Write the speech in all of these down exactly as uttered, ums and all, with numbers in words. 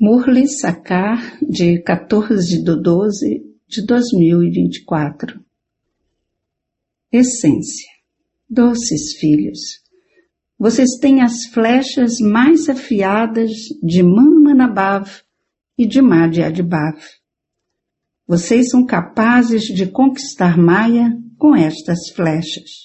Murli Sakar, de quatorze de doze de dois mil e vinte e quatro. Essência. Doces filhos, vocês têm as flechas mais afiadas de Manmanabhav e de Madhyadibhav. Vocês são capazes de conquistar Maya com estas flechas.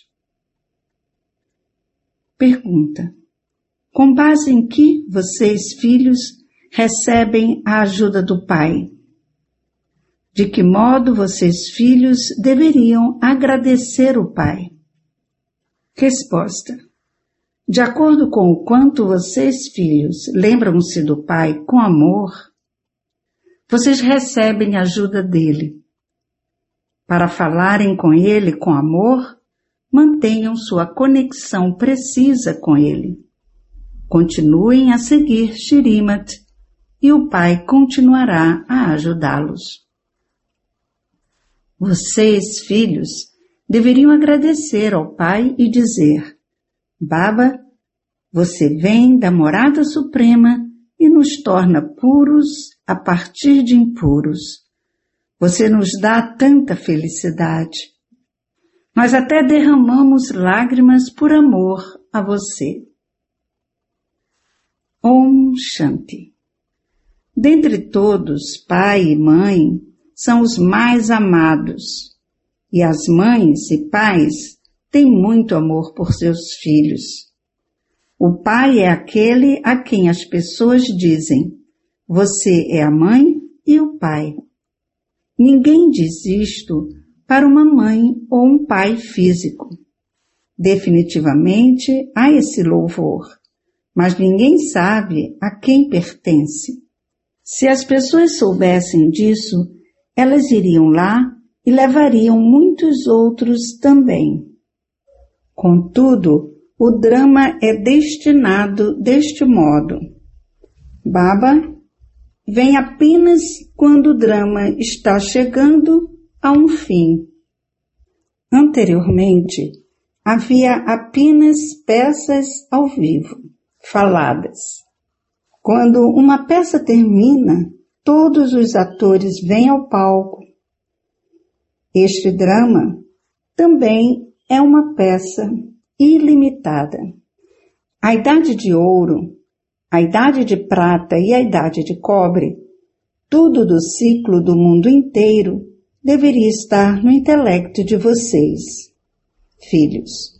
Pergunta. Com base em que vocês, filhos, recebem a ajuda do Pai? De que modo vocês, filhos, deveriam agradecer o Pai? Resposta. De acordo com o quanto vocês, filhos, lembram-se do Pai com amor, vocês recebem a ajuda dele. Para falarem com ele com amor, mantenham sua conexão precisa com ele. Continuem a seguir Shrimat e o Pai continuará a ajudá-los. Vocês, filhos, deveriam agradecer ao Pai e dizer: Baba, você vem da morada suprema e nos torna puros a partir de impuros. Você nos dá tanta felicidade. Nós até derramamos lágrimas por amor a você. Om Shanti. Dentre todos, pai e mãe são os mais amados, e as mães e pais têm muito amor por seus filhos. O pai é aquele a quem as pessoas dizem: você é a mãe e o pai. Ninguém diz isto para uma mãe ou um pai físico. Definitivamente há esse louvor, mas ninguém sabe a quem pertence. Se as pessoas soubessem disso, elas iriam lá e levariam muitos outros também. Contudo, o drama é destinado deste modo. Baba vem apenas quando o drama está chegando a um fim. Anteriormente, havia apenas peças ao vivo, faladas. Quando uma peça termina, todos os atores vêm ao palco. Este drama também é uma peça ilimitada. A idade de ouro, a idade de prata e a idade de cobre, tudo do ciclo do mundo inteiro deveria estar no intelecto de vocês, filhos.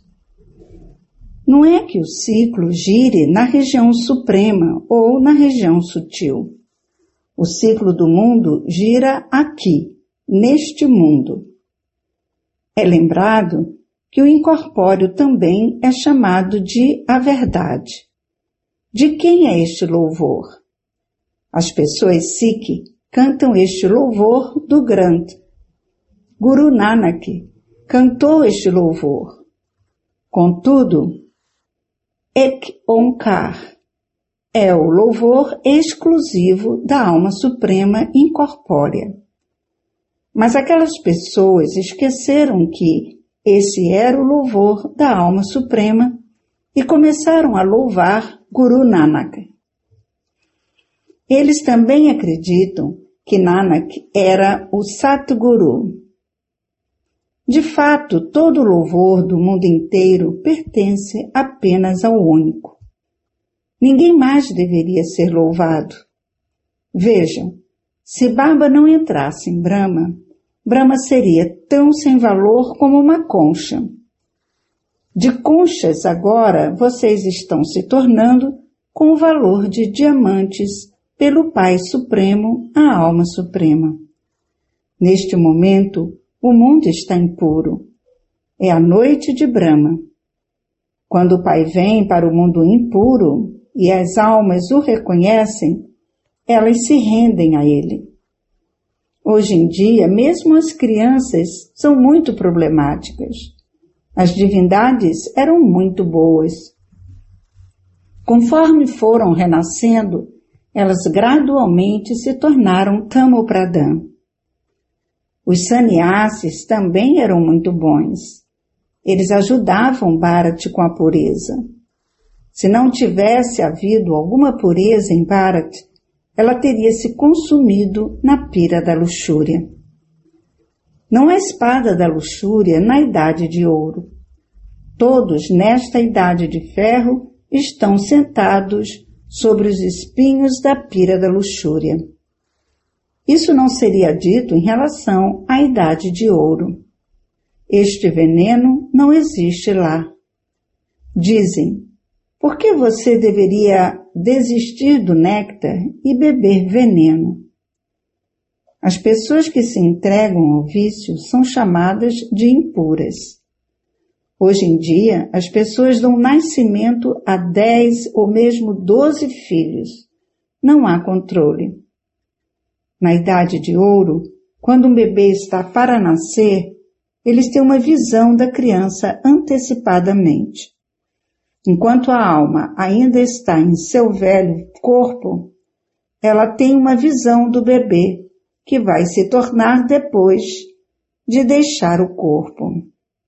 Não é que o ciclo gire na região suprema ou na região sutil. O ciclo do mundo gira aqui, neste mundo. É lembrado que o incorpóreo também é chamado de a verdade. De quem é este louvor? As pessoas Sikh cantam este louvor do Granth. Guru Nanak cantou este louvor. Contudo, Ek Onkar é o louvor exclusivo da alma suprema incorpórea. Mas aquelas pessoas esqueceram que esse era o louvor da alma suprema e começaram a louvar Guru Nanak. Eles também acreditam que Nanak era o Satguru. De fato, todo o louvor do mundo inteiro pertence apenas ao único. Ninguém mais deveria ser louvado. Vejam, se Baba não entrasse em Brahma, Brahma seria tão sem valor como uma concha. De conchas agora vocês estão se tornando com o valor de diamantes pelo Pai Supremo, a Alma Suprema. Neste momento, o mundo está impuro. É a noite de Brahma. Quando o Pai vem para o mundo impuro e as almas o reconhecem, elas se rendem a ele. Hoje em dia, mesmo as crianças são muito problemáticas. As divindades eram muito boas. Conforme foram renascendo, elas gradualmente se tornaram Tamopradhan. Os sannyasis também eram muito bons. Eles ajudavam Bharat com a pureza. Se não tivesse havido alguma pureza em Bharat, ela teria se consumido na pira da luxúria. Não há espada da luxúria na idade de ouro. Todos nesta idade de ferro estão sentados sobre os espinhos da pira da luxúria. Isso não seria dito em relação à idade de ouro. Este veneno não existe lá. Dizem, por que você deveria desistir do néctar e beber veneno? As pessoas que se entregam ao vício são chamadas de impuras. Hoje em dia, as pessoas dão nascimento a dez ou mesmo doze filhos. Não há controle. Na idade de ouro, quando um bebê está para nascer, eles têm uma visão da criança antecipadamente. Enquanto a alma ainda está em seu velho corpo, ela tem uma visão do bebê que vai se tornar depois de deixar o corpo.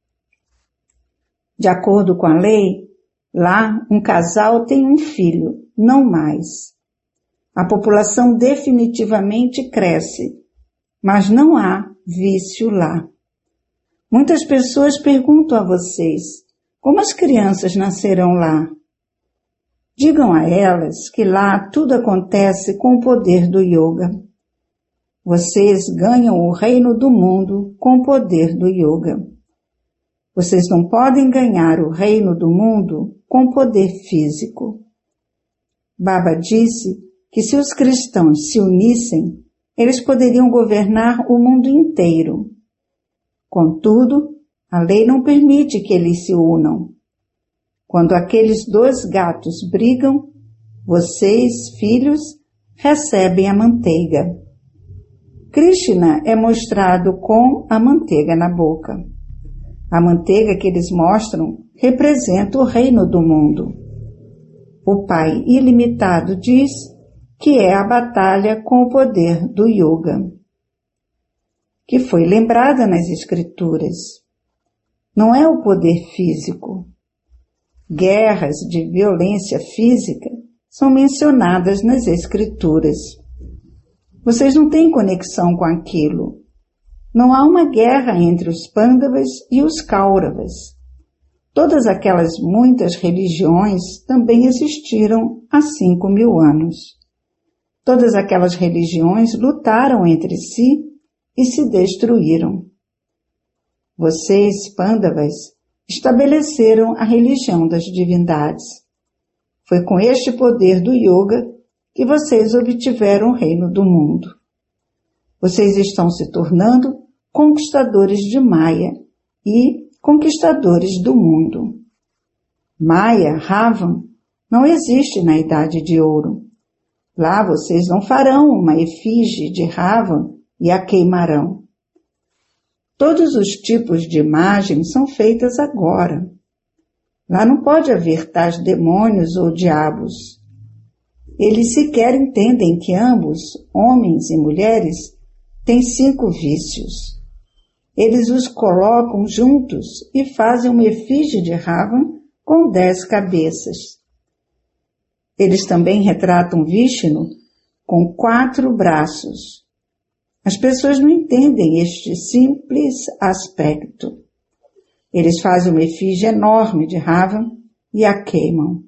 De acordo com a lei, lá um casal tem um filho, não mais. A população definitivamente cresce, mas não há vício lá. Muitas pessoas perguntam a vocês, como as crianças nascerão lá? Digam a elas que lá tudo acontece com o poder do yoga. Vocês ganham o reino do mundo com o poder do yoga. Vocês não podem ganhar o reino do mundo com poder físico. Baba disse que se os cristãos se unissem, eles poderiam governar o mundo inteiro. Contudo, a lei não permite que eles se unam. Quando aqueles dois gatos brigam, vocês, filhos, recebem a manteiga. Krishna é mostrado com a manteiga na boca. A manteiga que eles mostram representa o reino do mundo. O Pai ilimitado diz que é a batalha com o poder do yoga, que foi lembrada nas Escrituras. Não é o poder físico. Guerras de violência física são mencionadas nas Escrituras. Vocês não têm conexão com aquilo. Não há uma guerra entre os Pândavas e os Kauravas. Todas aquelas muitas religiões também existiram há cinco mil anos. Todas aquelas religiões lutaram entre si e se destruíram. Vocês, Pândavas, estabeleceram a religião das divindades. Foi com este poder do yoga que vocês obtiveram o reino do mundo. Vocês estão se tornando conquistadores de Maya e conquistadores do mundo. Maya, Ravan, não existe na Idade de Ouro. Lá vocês não farão uma efígie de Ravan e a queimarão. Todos os tipos de imagens são feitas agora. Lá não pode haver tais demônios ou diabos. Eles sequer entendem que ambos, homens e mulheres, têm cinco vícios. Eles os colocam juntos e fazem uma efígie de Ravan com dez cabeças. Eles também retratam Vishnu com quatro braços. As pessoas não entendem este simples aspecto. Eles fazem uma efígie enorme de Ravan e a queimam.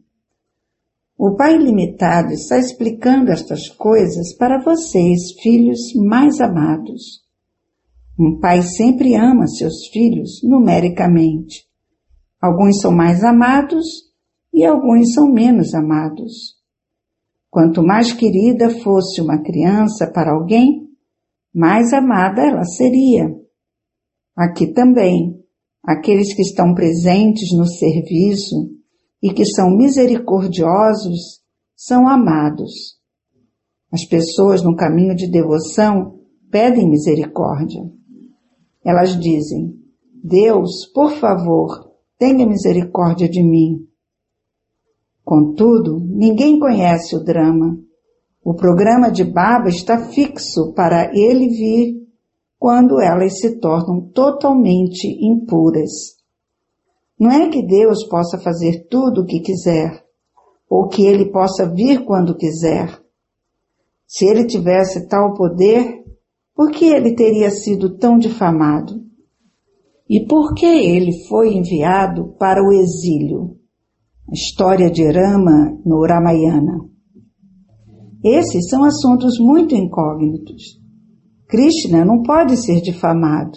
O Pai Ilimitado está explicando estas coisas para vocês, filhos mais amados. Um pai sempre ama seus filhos numericamente. Alguns são mais amados e alguns são menos amados. Quanto mais querida fosse uma criança para alguém, mais amada ela seria. Aqui também, aqueles que estão presentes no serviço e que são misericordiosos são amados. As pessoas no caminho de devoção pedem misericórdia. Elas dizem, Deus, por favor, tenha misericórdia de mim. Contudo, ninguém conhece o drama. O programa de Baba está fixo para ele vir quando elas se tornam totalmente impuras. Não é que Deus possa fazer tudo o que quiser, ou que ele possa vir quando quiser. Se ele tivesse tal poder, por que ele teria sido tão difamado? E por que ele foi enviado para o exílio? A história de Rama no Ramayana. Esses são assuntos muito incógnitos. Krishna não pode ser difamado.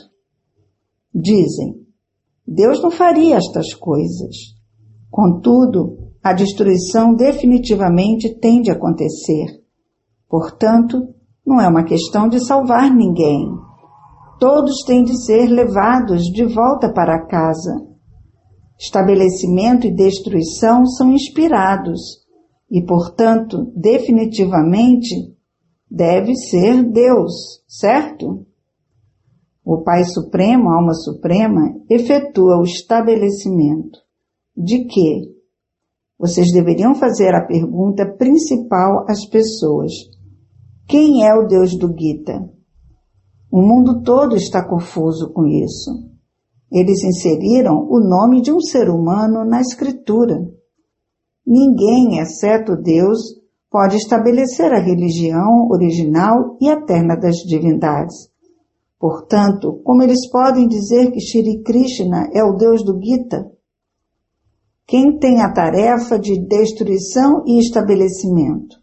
Dizem, Deus não faria estas coisas. Contudo, a destruição definitivamente tem de acontecer. Portanto, não é uma questão de salvar ninguém. Todos têm de ser levados de volta para casa. Estabelecimento e destruição são inspirados e, portanto, definitivamente deve ser Deus, certo? O Pai Supremo, a Alma Suprema, efetua o estabelecimento. De quê? Vocês deveriam fazer a pergunta principal às pessoas. Quem é o Deus do Gita? O mundo todo está confuso com isso. Eles inseriram o nome de um ser humano na escritura. Ninguém, exceto Deus, pode estabelecer a religião original e eterna das divindades. Portanto, como eles podem dizer que Shri Krishna é o Deus do Gita? Quem tem a tarefa de destruição e estabelecimento?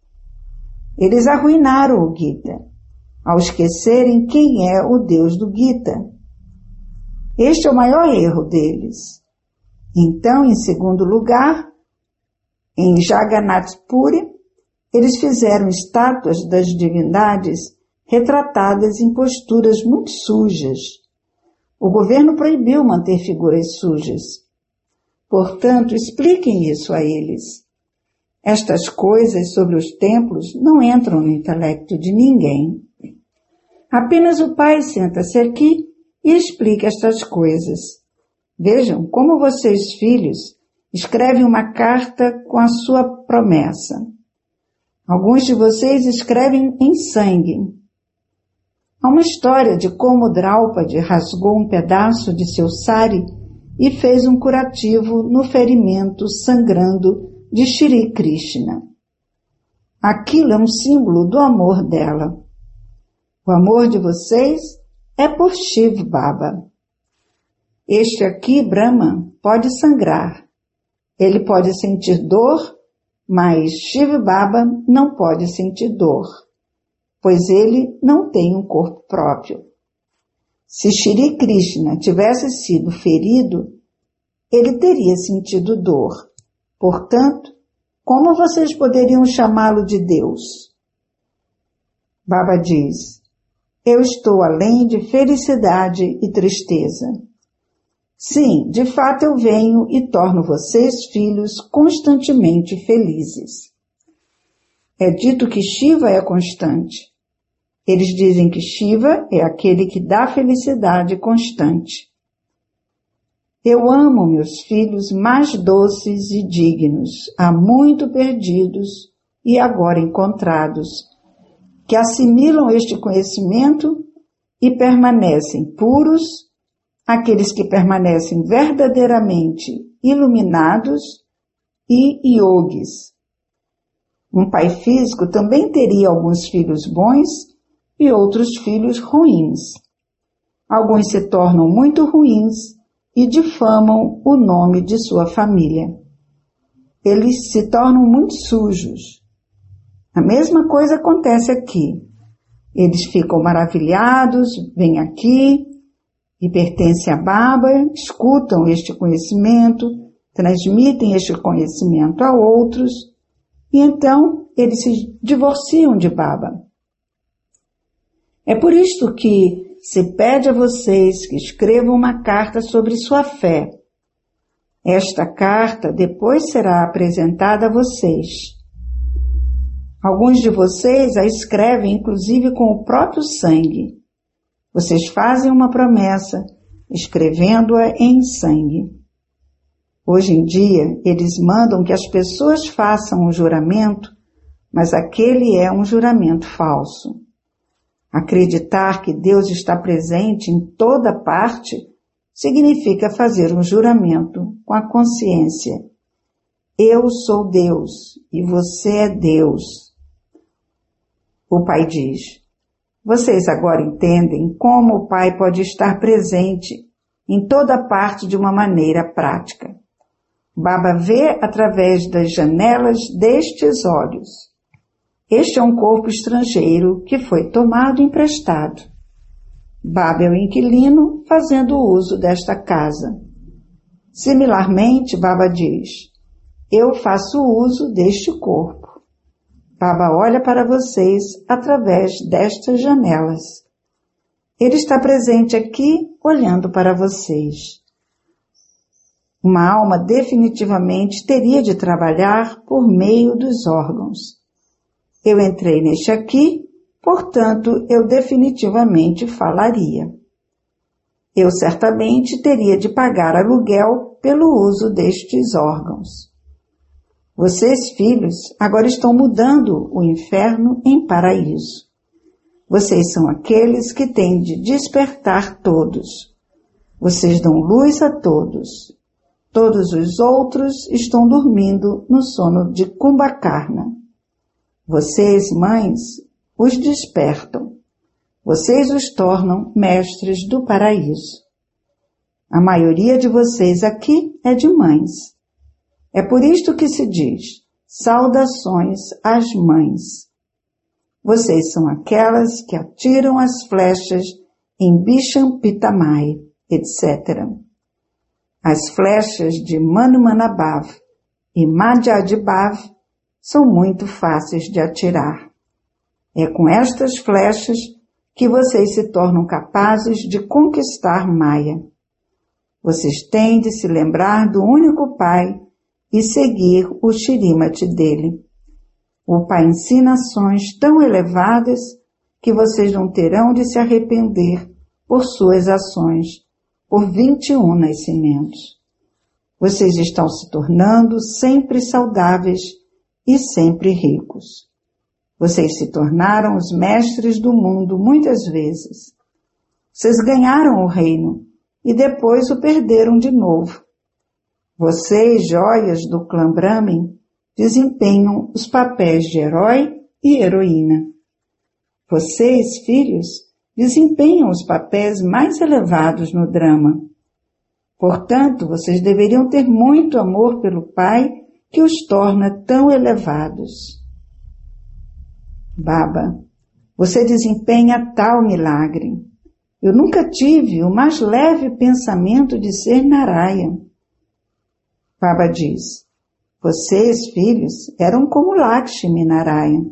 Eles arruinaram o Gita, ao esquecerem quem é o Deus do Gita. Este é o maior erro deles. Então, em segundo lugar, em Jagannath Puri, eles fizeram estátuas das divindades retratadas em posturas muito sujas. O governo proibiu manter figuras sujas. Portanto, expliquem isso a eles. Estas coisas sobre os templos não entram no intelecto de ninguém. Apenas o Pai senta-se aqui e explica estas coisas. Vejam como vocês, filhos, escrevem uma carta com a sua promessa. Alguns de vocês escrevem em sangue. Há uma história de como Draupadi rasgou um pedaço de seu sari e fez um curativo no ferimento sangrando de Shri Krishna. Aquilo é um símbolo do amor dela. O amor de vocês é por Shiv Baba. Este aqui, Brahma, pode sangrar. Ele pode sentir dor, mas Shiv Baba não pode sentir dor, pois ele não tem um corpo próprio. Se Shri Krishna tivesse sido ferido, ele teria sentido dor. Portanto, como vocês poderiam chamá-lo de Deus? Baba diz, eu estou além de felicidade e tristeza. Sim, de fato eu venho e torno vocês, filhos, constantemente felizes. É dito que Shiva é constante. Eles dizem que Shiva é aquele que dá felicidade constante. Eu amo meus filhos mais doces e dignos, há muito perdidos e agora encontrados, que assimilam este conhecimento e permanecem puros, aqueles que permanecem verdadeiramente iluminados e yogis. Um pai físico também teria alguns filhos bons e outros filhos ruins. Alguns se tornam muito ruins e difamam o nome de sua família. Eles se tornam muito sujos. A mesma coisa acontece aqui. Eles ficam maravilhados, vêm aqui e pertencem a Baba, escutam este conhecimento, transmitem este conhecimento a outros e então eles se divorciam de Baba. É por isto que se pede a vocês que escrevam uma carta sobre sua fé. Esta carta depois será apresentada a vocês. Alguns de vocês a escrevem inclusive com o próprio sangue. Vocês fazem uma promessa, escrevendo-a em sangue. Hoje em dia, eles mandam que as pessoas façam um juramento, mas aquele é um juramento falso. Acreditar que Deus está presente em toda parte significa fazer um juramento com a consciência. Eu sou Deus e você é Deus. O pai diz: vocês agora entendem como o pai pode estar presente em toda parte de uma maneira prática. Baba vê através das janelas destes olhos. Este é um corpo estrangeiro que foi tomado emprestado. Baba é o inquilino fazendo uso desta casa. Similarmente, Baba diz: eu faço uso deste corpo. Baba olha para vocês através destas janelas. Ele está presente aqui, olhando para vocês. Uma alma definitivamente teria de trabalhar por meio dos órgãos. Eu entrei neste aqui, portanto, eu definitivamente falaria. Eu certamente teria de pagar aluguel pelo uso destes órgãos. Vocês, filhos, agora estão mudando o inferno em paraíso. Vocês são aqueles que têm de despertar todos. Vocês dão luz a todos. Todos os outros estão dormindo no sono de Kumbhakarna. Vocês, mães, os despertam. Vocês os tornam mestres do paraíso. A maioria de vocês aqui é de mães. É por isto que se diz: saudações às mães. Vocês são aquelas que atiram as flechas em Bishampitamai, etcétera. As flechas de Manumanabhav e Madhyadibhav são muito fáceis de atirar. É com estas flechas que vocês se tornam capazes de conquistar Maya. Vocês têm de se lembrar do único Pai e seguir o Shrimati dele. O Pai ensina ações tão elevadas que vocês não terão de se arrepender por suas ações, por vinte e um nascimentos. Vocês estão se tornando sempre saudáveis e sempre ricos. Vocês se tornaram os mestres do mundo muitas vezes. Vocês ganharam o reino e depois o perderam de novo. Vocês, joias do clã Brahmin, desempenham os papéis de herói e heroína. Vocês, filhos, desempenham os papéis mais elevados no drama. Portanto, vocês deveriam ter muito amor pelo Pai que os torna tão elevados. Baba, você desempenha tal milagre. Eu nunca tive o mais leve pensamento de ser Narayana. Baba diz: vocês, filhos, eram como Lakshmi Narayana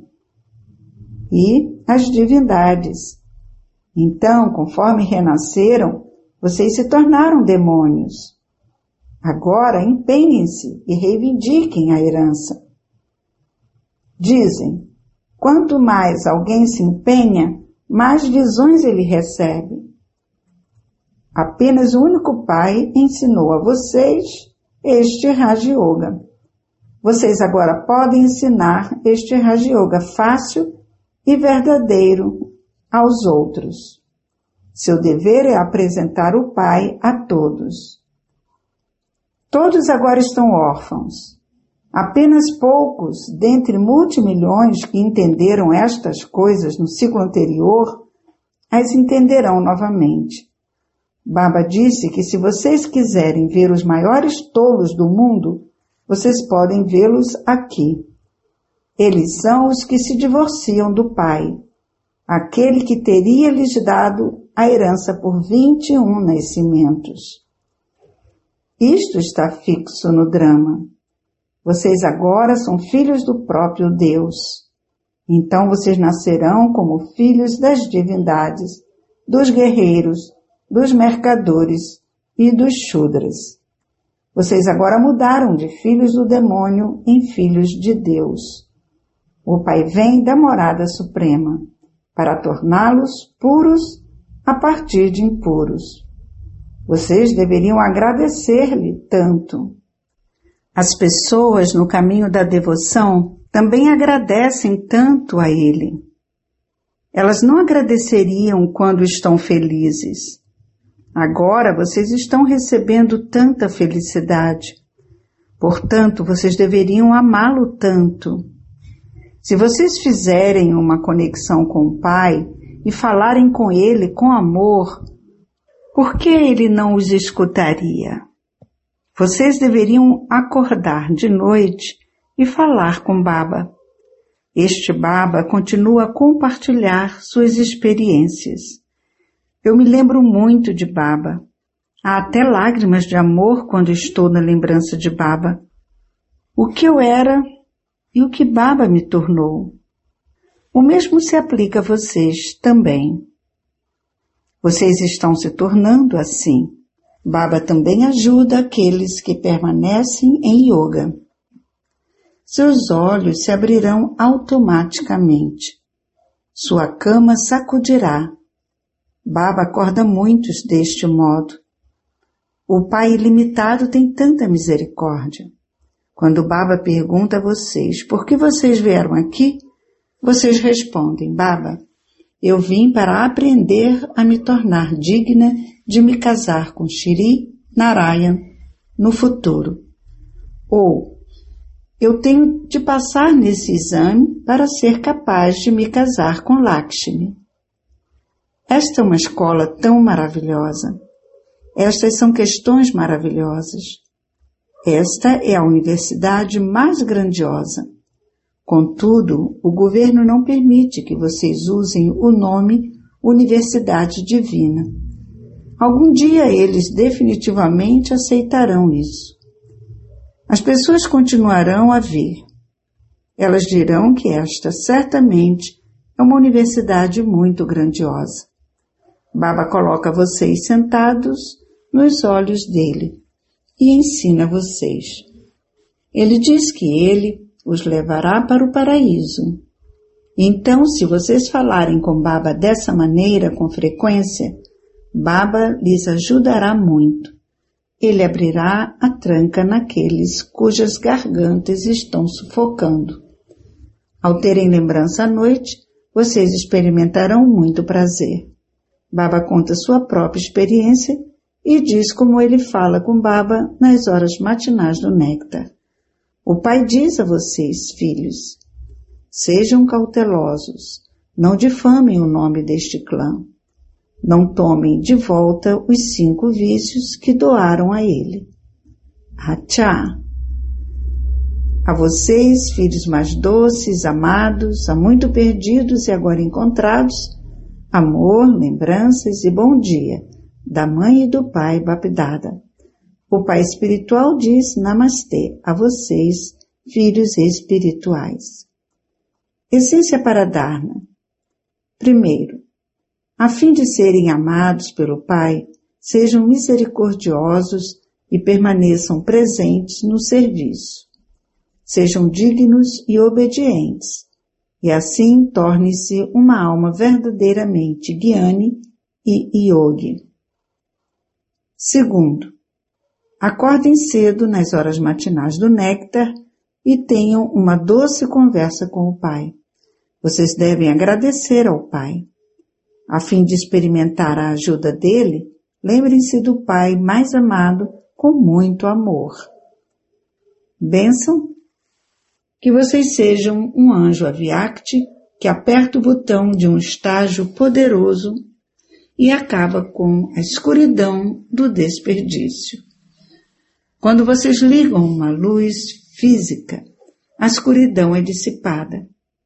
e as divindades. Então, conforme renasceram, vocês se tornaram demônios. Agora, empenhem-se e reivindiquem a herança. Dizem: quanto mais alguém se empenha, mais visões ele recebe. Apenas o único Pai ensinou a vocês este Raja Yoga. Vocês agora podem ensinar este Raja Yoga fácil e verdadeiro aos outros. Seu dever é apresentar o Pai a todos. Todos agora estão órfãos. Apenas poucos, dentre multimilhões que entenderam estas coisas no ciclo anterior, as entenderão novamente. Baba disse que se vocês quiserem ver os maiores tolos do mundo, vocês podem vê-los aqui. Eles são os que se divorciam do Pai, aquele que teria lhes dado a herança por vinte e um nascimentos. Isto está fixo no drama. Vocês agora são filhos do próprio Deus. Então vocês nascerão como filhos das divindades, dos guerreiros, dos mercadores e dos Shudras. Vocês agora mudaram de filhos do demônio em filhos de Deus. O Pai vem da morada suprema para torná-los puros a partir de impuros. Vocês deveriam agradecer-lhe tanto. As pessoas no caminho da devoção também agradecem tanto a ele. Elas não agradeceriam quando estão felizes. Agora vocês estão recebendo tanta felicidade. Portanto, vocês deveriam amá-lo tanto. Se vocês fizerem uma conexão com o Pai e falarem com Ele com amor, por que Ele não os escutaria? Vocês deveriam acordar de noite e falar com Baba. Este Baba continua a compartilhar suas experiências. Eu me lembro muito de Baba. Há até lágrimas de amor quando estou na lembrança de Baba. O que eu era e o que Baba me tornou. O mesmo se aplica a vocês também. Vocês estão se tornando assim. Baba também ajuda aqueles que permanecem em yoga. Seus olhos se abrirão automaticamente. Sua cama sacudirá. Baba acorda muitos deste modo. O Pai ilimitado tem tanta misericórdia. Quando Baba pergunta a vocês por que vocês vieram aqui, vocês respondem: Baba, eu vim para aprender a me tornar digna de me casar com Shri Narayan no futuro. Ou, eu tenho de passar nesse exame para ser capaz de me casar com Lakshmi. Esta é uma escola tão maravilhosa. Estas são questões maravilhosas. Esta é a universidade mais grandiosa. Contudo, o governo não permite que vocês usem o nome Universidade Divina. Algum dia eles definitivamente aceitarão isso. As pessoas continuarão a vir. Elas dirão que esta certamente é uma universidade muito grandiosa. Baba coloca vocês sentados nos olhos dele e ensina vocês. Ele diz que ele os levará para o paraíso. Então, se vocês falarem com Baba dessa maneira com frequência, Baba lhes ajudará muito. Ele abrirá a tranca naqueles cujas gargantas estão sufocando. Ao terem lembrança à noite, vocês experimentarão muito prazer. Baba conta sua própria experiência e diz como ele fala com Baba nas horas matinais do néctar. O Pai diz a vocês, filhos, sejam cautelosos, não difamem o nome deste clã. Não tomem de volta os cinco vícios que doaram a ele. Achá! A vocês, filhos mais doces, amados, há muito perdidos e agora encontrados, amor, lembranças e bom dia, da mãe e do pai Bapdada. O Pai Espiritual diz Namastê a vocês, filhos espirituais. Essência para Dharma. Primeiro, a fim de serem amados pelo Pai, sejam misericordiosos e permaneçam presentes no serviço. Sejam dignos e obedientes, e assim torne-se uma alma verdadeiramente Gyani e Yogi. Segundo, acordem cedo nas horas matinais do néctar e tenham uma doce conversa com o Pai. Vocês devem agradecer ao Pai. A fim de experimentar a ajuda dele, lembrem-se do Pai mais amado com muito amor. Bênção, que vocês sejam um anjo Avyakti que aperta o botão de um estágio poderoso e acaba com a escuridão do desperdício. Quando vocês ligam uma luz física, a escuridão é dissipada.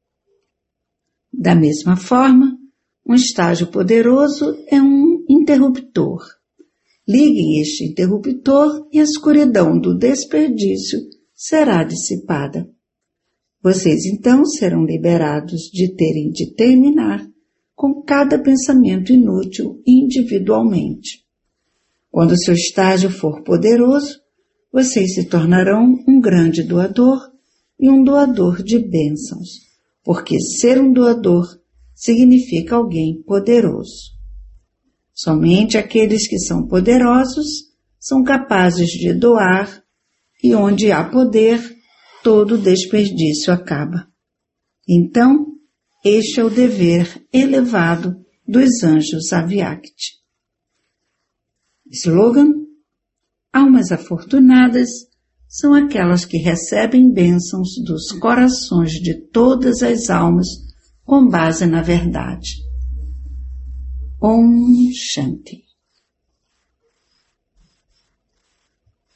Da mesma forma, um estágio poderoso é um interruptor. Liguem este interruptor e a escuridão do desperdício será dissipada. Vocês então serão liberados de terem de terminar com cada pensamento inútil individualmente. Quando seu estágio for poderoso, vocês se tornarão um grande doador e um doador de bênçãos, porque ser um doador significa alguém poderoso. Somente aqueles que são poderosos são capazes de doar, e onde há poder, todo desperdício acaba. Então, este é o dever elevado dos anjos Avyakti. Slogan: almas afortunadas são aquelas que recebem bênçãos dos corações de todas as almas com base na verdade. Om Shanti.